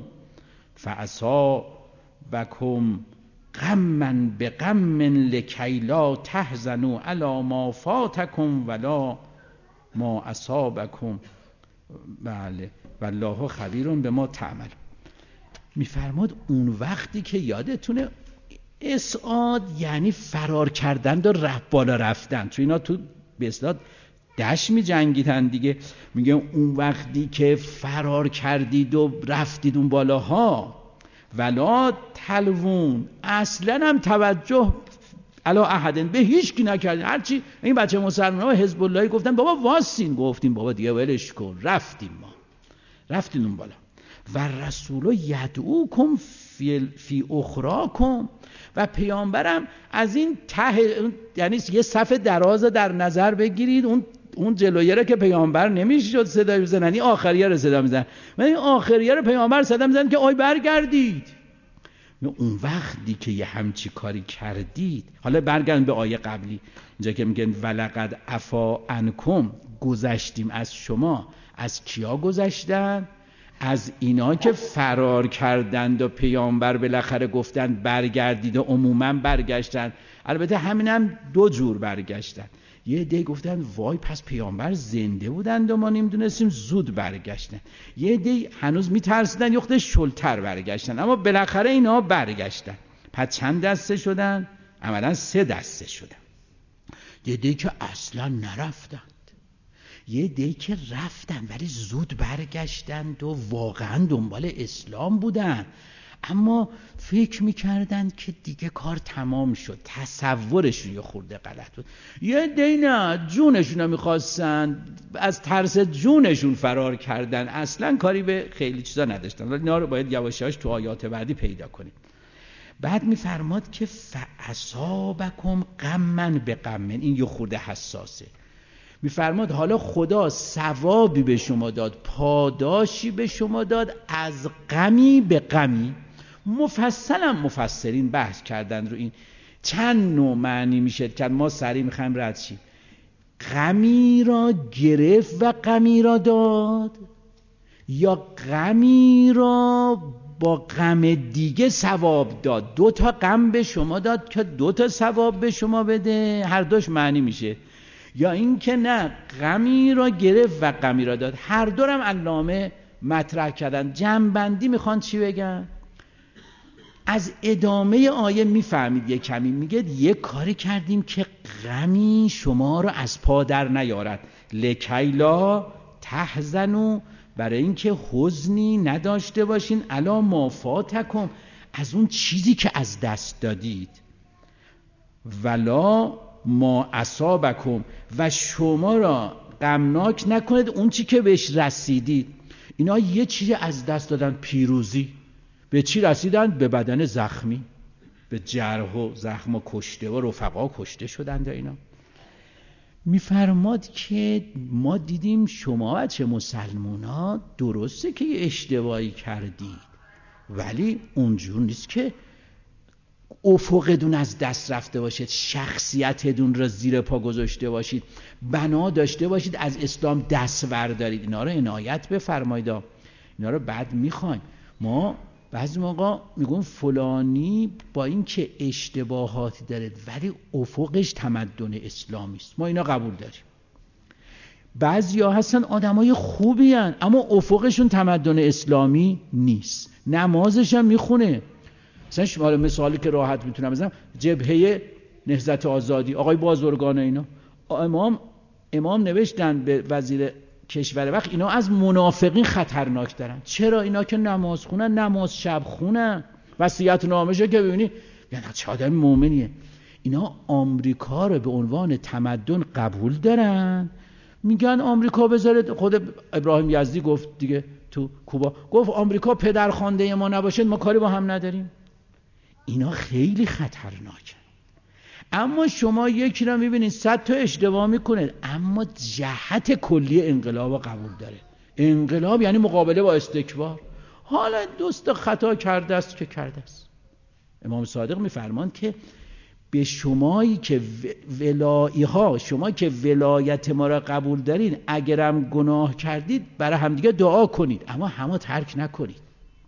فاصابکم غما بغم لکی لا تحزنوا علی ما فاتکم ولا ما اصابکم بله والله خبیر بما تعمل. میفرماد اون وقتی که یادتونه اصعاد یعنی فرار کردن و بالا رفتن، تو اینا تو به اصطلاح دشت می جنگیدن دیگه. میگه اون وقتی که فرار کردید و رفتید اون بالاها، ولا تلوون اصلا هم توجه علا احدن به هیچ کی نکردین. هرچی این بچه مسلمان ها حزب اللهی گفتن بابا واسین، گفتیم بابا دیگه ولش کن، رفتیم ما، رفتیم اون بالا. و رسول یدعوکم فی اخراکم، و پیامبرم از این یعنی یه صف دراز در نظر بگیرید، اون جلویه رو که پیامبر نمیشد صدا بزنن، این آخریه رو صدا میزنن، و این آخریه رو پیامبر صدا میزنن که آی برگردید. اون وقتی که یه همچی کاری کردید، حالا برگردن به آیه قبلی اینجا که میگن ولقد عفا عنکم، گذشتیم از شما. از کیا گذشتن؟ از اینا که فرار کردند و پیامبر بالاخره گفتن برگردید و عموما برگشتن. البته همینم دو جور برگشتن. یه عده گفتن وای پس پیامبر زنده بودند و ما نمیدونستیم، زود برگشتن. یه عده هنوز میترسیدن، یه خورده شلتر برگشتن، اما بالاخره اینا برگشتن. پس چند دسته شدن؟ عملا 3 دسته شدن. یه عده که اصلا نرفتن، یه عده‌ای که رفتن ولی زود برگشتند و واقعا دنبال اسلام بودن، اما فکر میکردن که دیگه کار تمام شد، تصورشون یه خورده غلط بود. یه عده‌ای نه، جونشون رو میخواستن، از ترس جونشون فرار کردن، اصلا کاری به خیلی چیزا نداشتن. ولی اینا رو باید یواشاش تو آیات بعدی پیدا کنیم. بعد میفرماد که فاصابکم غما بغم، این یه خورده حساسه. میفرماد حالا خدا ثوابی به شما داد، پاداشی به شما داد از غمی به غمی. مفصلا مفسرین بحث کردن رو این چند نوع معنی میشه که ما سریع میخوایم رد شیم. غمی را گرفت و غمی را داد، یا غمی را با غم دیگه ثواب داد. 2 تا غم به شما داد که 2 تا ثواب به شما بده، هر دوش معنی میشه. یا این که نه، غمی را گرفت و غمی را داد. هر دورم علامه مطرح کردن. جمع‌بندی میخوان چی بگن؟ از ادامه آیه میفهمید یه کمی، میگه یه کاری کردیم که غمی شما را از پا در نیارد، لکیلا تحزنوا، برای اینکه حزنی نداشته باشین، الا ما فاتکم، از اون چیزی که از دست دادید، ولا ما اصابکم، و شما را غمناک نکند اون چی که بهش رسیدید. اینا یه چیزی از دست دادن، پیروزی. به چی رسیدن؟ به بدن زخمی، به جرح و زخم و کشته و رفقا کشته شدند. اینا میفرماد که ما دیدیم شما بچه مسلمونا درسته که یه اشتباهی کردید، ولی اونجور نیست که افقتون از دست رفته باشید، شخصیتتون را زیر پا گذاشته باشید، بنا داشته باشید از اسلام دست بردارید. اینا رو عنایت بفرمایید، اینا رو بعد میخوایم. ما بعضی موقع میگم فلانی با این که اشتباهاتی داره ولی افقش تمدن اسلامی است، ما اینا قبول داریم. بعضی ها هستن آدمای خوبی هن اما افقشون تمدن اسلامی نیست، نمازش هم میخونه. مثلا مثالی که راحت میتونم بزنم، جبهه نهضت آزادی، آقای بازرگان، اینا امام نوشتن به وزیر کشور وقت اینا از منافقین خطرناک دارن. چرا؟ اینا که نماز خونن، نماز شب خونن، وصیت نامشه که ببینی یعنی چه آدم مومنیه. اینا آمریکا رو به عنوان تمدن قبول دارن، میگن آمریکا بذارید. خود ابراهیم یزدی گفت دیگه تو کوبا، گفت آمریکا پدرخوانده ما نباشه ما کاری با هم نداریم. اینا خیلی خطرناکه. اما شما یکی رو میبینید 100 تا اشتباه میکنه اما جهت کلی انقلاب رو قبول داره. انقلاب یعنی مقابله با استکبار. حالا دوست خطا کرده است که کرده است. امام صادق میفرمان که به شمایی که شما که ولایت ما را قبول دارین، اگرم گناه کردید برای همدیگه دعا کنید اما همه ترک نکنید.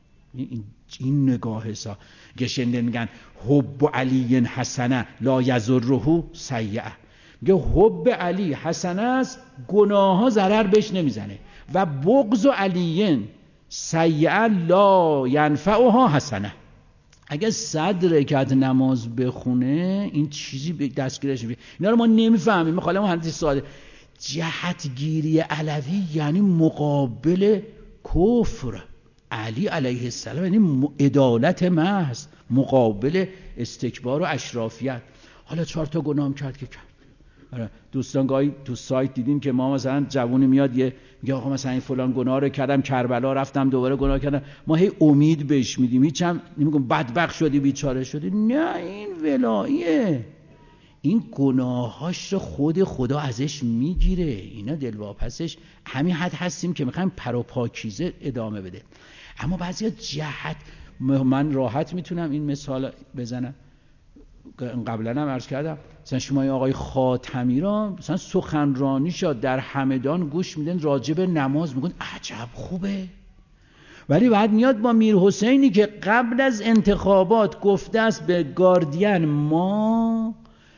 این نگاه حسا گشنده میگن حب علی حسنه لا یضره سیئه. میگه حب علی حسنه است، گناه ها ضرر بهش نمیزنه، و بغض علیین سیئه لا ینفعها حسنه. اگه 100 رکعت نماز بخونه این چیزی به دستگیرش میشه. اینا رو ما نمیفهمیم. مثلا ما حدیث ساده جهتگیری علوی یعنی مقابل کفر. علی علیه السلام یعنی عدالت محض مقابل استکبار و اشرافیت. حالا 4 تا گناه کرد که کرد. دوستان گاهی تو سایت دیدیم که ما مثلا جوونی میاد میگه آقا مثلا این فلان گناه رو کردم، کربلا رفتم دوباره گناه کردم، ما هی امید بهش میدیم، هیچم نمیگم بدبخت شدی بیچاره شدی. نه، این ولاییه، این گناهاش رو خود خدا ازش میگیره. اینا دلواپسش همین حد هستیم که میخوایم پاکیزه ادامه بده. اما بعضیا جهت، من راحت میتونم این مثال بزنم، قبلا هم عرض کردم، مثلا شما آقای خاتمی را مثلا سخنرانی شد در همدان گوش میدن راجع به نماز، میگن عجب خوبه، ولی بعد میاد با میر حسینی که قبل از انتخابات گفته است به گاردین ما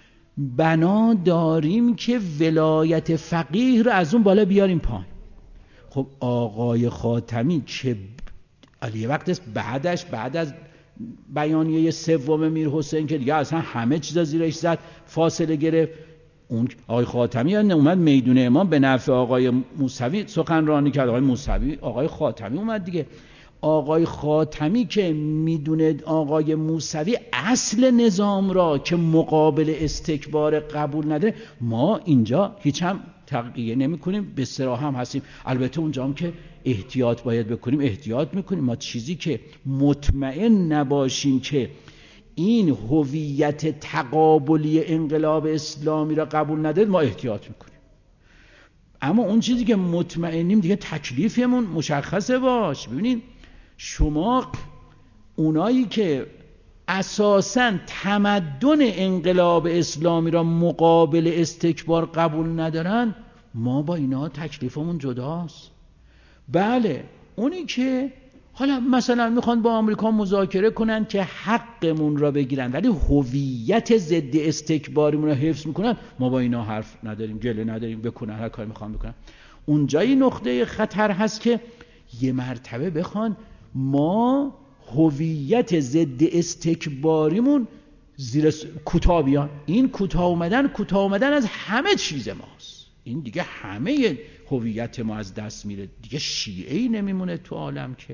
بنا داریم که ولایت فقیه رو از اون بالا بیاریم پایین. خب آقای خاتمی که علی وقت بعد از بیانیه سوم میر حسین که دیگه اصلا همه چیزا زیرش زد، فاصله گرفت، اون آقای خاتمی اومد میدون امام به نفع آقای موسوی سخنرانی کرد. آقای موسوی آقای خاتمی اومد دیگه. آقای خاتمی که میدونه آقای موسوی اصل نظام را که مقابل استکبار قبول نداره، ما اینجا هیچ هم تقیه نمی کنیم، به صراحت هم هستیم. البته اونجا هم که احتیاط باید بکنیم احتیاط میکنیم. ما چیزی که مطمئن نباشیم که این هویت تقابلی انقلاب اسلامی را قبول نداره ما احتیاط میکنیم. اما اون چیزی که مطمئنیم دیگه تکلیفمون مشخصه باش. ببینید شما اونایی که اساساً تمدن انقلاب اسلامی را مقابل استکبار قبول ندارن، ما با اینا تکلیفمون جداست. بله اونی که حالا مثلا میخوان با آمریکا مذاکره کنن که حقمون را بگیرن ولی هویت ضد استکباریمون را حفظ میکنن، ما با اینا حرف نداریم، گله نداریم، بکنن هر کاری میخوان بکنن. اونجایی نقطه خطر هست که یه مرتبه بخوان ما هویت ضد استکباریمون زیر کوتاه بیان. این کوتاه اومدن از همه چیز ماست. این دیگه همه هویت ما از دست میره، دیگه شیعه‌ای نمیمونه تو عالم. که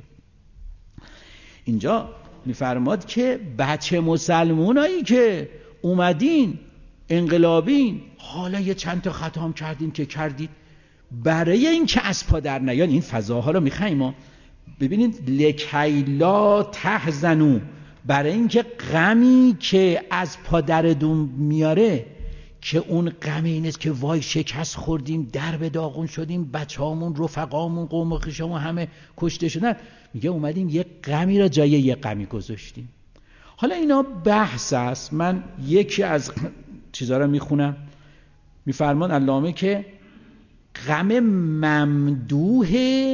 اینجا میفرماد که بچه مسلمونایی که اومدین انقلابین، حالا یه چند تا خطا هم کردین که کردید، برای این که از پا در نیان این فضاها رو میخوایم ما ببینید، لکی لا تحزنوا، برای این که غمی که از پا درتون میاره که اون غم این است که وای شکست خوردیم، در به داغون شدیم، بچه‌هامون، رفقامون، قوم و خویشامون همه کشته شدن، میگه اومدیم یه غمی را جای یه غمی گذاشتیم. حالا اینا بحث است. من یکی از چیزا رو میخونم. میفرمان علامه که غم ممدوح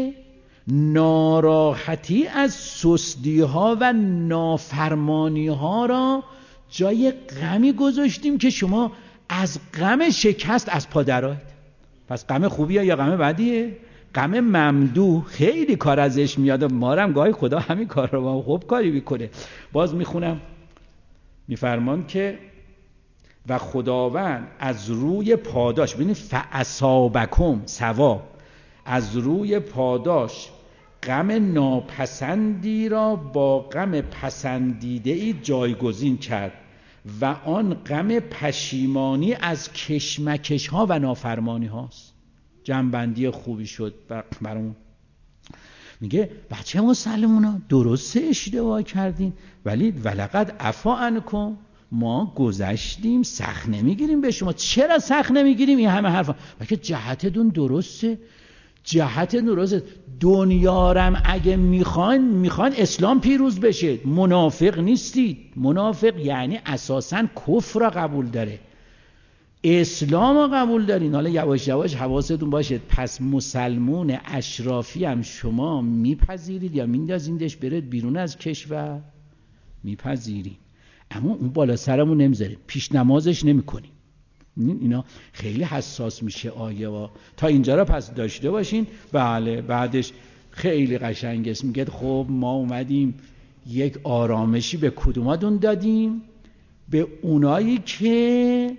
ناراحتی از سستی ها و نافرمانی ها را جای غمی گذاشتیم که شما از غم شکست از پا درآیید. پس غم خوبیه یا غم بدیه؟ غم ممدوح خیلی کار ازش میاد، ما هم گاهی خدا همین کار رو با خوب کاری میکنه. باز میخونم، میفرمان که و خداوند از روی پاداش، ببینید فاصابکم ثواب، از روی پاداش غم ناپسندی را با غم پسندیده ای جایگزین کرد و آن غم پشیمانی از کشمکش ها و نافرمانی هاست. جنبندی خوبی شد برامون. میگه بچه مسلمونا درسته اشتباه کردین ولی ولقد عفا عنکم، ما گذشتیم، سخت نمیگیریم به شما. چرا سخت نمیگیریم؟ این همه حرفا بلکه جهتتون درسته. جهت درسته. دنیارم اگه میخوان اسلام پیروز بشه، منافق نیستید. منافق یعنی اساساً کفر را قبول داره، اسلام را قبول دارین. حالا یواش یواش حواستون باشه. پس مسلمون اشرافی هم شما میپذیرید یا میندازیندش برید بیرون از کشور؟ میپذیریم، اما اون بالا سرمون نمیذاریم، پیش نمازش نمیکنیم. اینا خیلی حساس میشه آیه ها. تا اینجا را پس داشته باشین. بله بعدش خیلی قشنگ است، میگه خب ما اومدیم یک آرامشی به کدوماتون دادیم؟ به اونایی که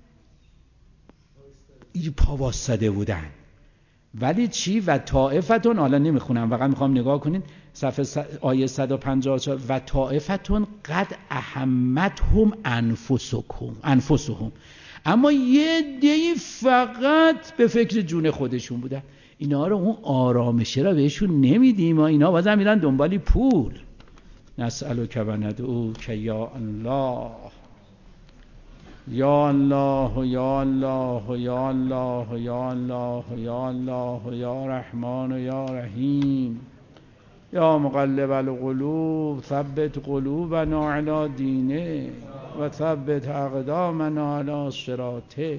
پا واسطه بودن. ولی چی؟ و طائفتون، حالا نمیخونم فقط میخوام نگاه کنین صفحه آیه 154. و طائفتون قد اهمتهم انفسهم، اما یه عده‌ای فقط به فکر جون خودشون بودن. اینا رو اون آرامشه را بهشون نمیدیم، اینا بازم میرن دنبالی پول. نسألک و ندعوک یا الله یا الله یا الله یا الله یا الله یا الله یا رحمان یا رحیم یا مقلب القلوب ثبت قلوبنا علی دینک و ثبت اقدامنا علی صراطک.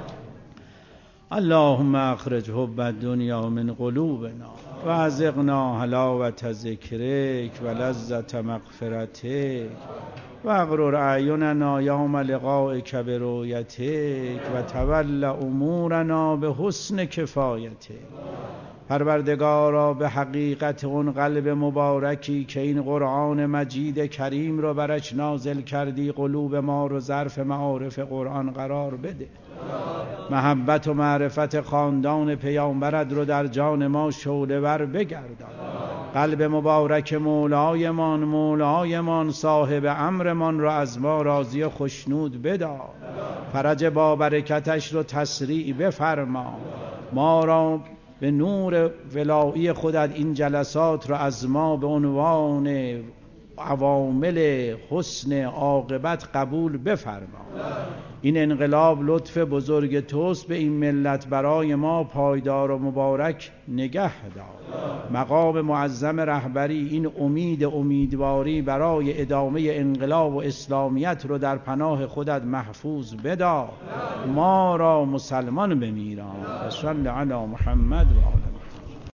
اللهم اخرج حب الدنیا من قلوبنا و ارزقنا حلاوت ذکرک و لذت مغفرتک و اغرر اعیننا یوم لقائک برؤیتک و تول امورنا به حسن کفایتک. پروردگارا به حقیقت اون قلب مبارکی که این قرآن مجید کریم رو برش نازل کردی، قلوب ما رو ظرف معارف قرآن قرار بده. محبت و معرفت خاندان پیامبرت رو در جان ما شعله ور بگردان. قلب مبارک مولایمان صاحب امرمان رو از ما راضی و خشنود بدار. فرج با برکتش رو تسریع بفرما. ما را به نور ولایی خودت این جلسات رو از ما به عنوان عوامل حسن عاقبت قبول بفرما. این انقلاب لطف بزرگ توست به این ملت، برای ما پایدار و مبارک نگه دار. مقام معظم رهبری این امیدواری برای ادامه انقلاب و اسلامیت رو در پناه خودت محفوظ بدار. ما را مسلمان بمیران. صلی علی محمد و آله.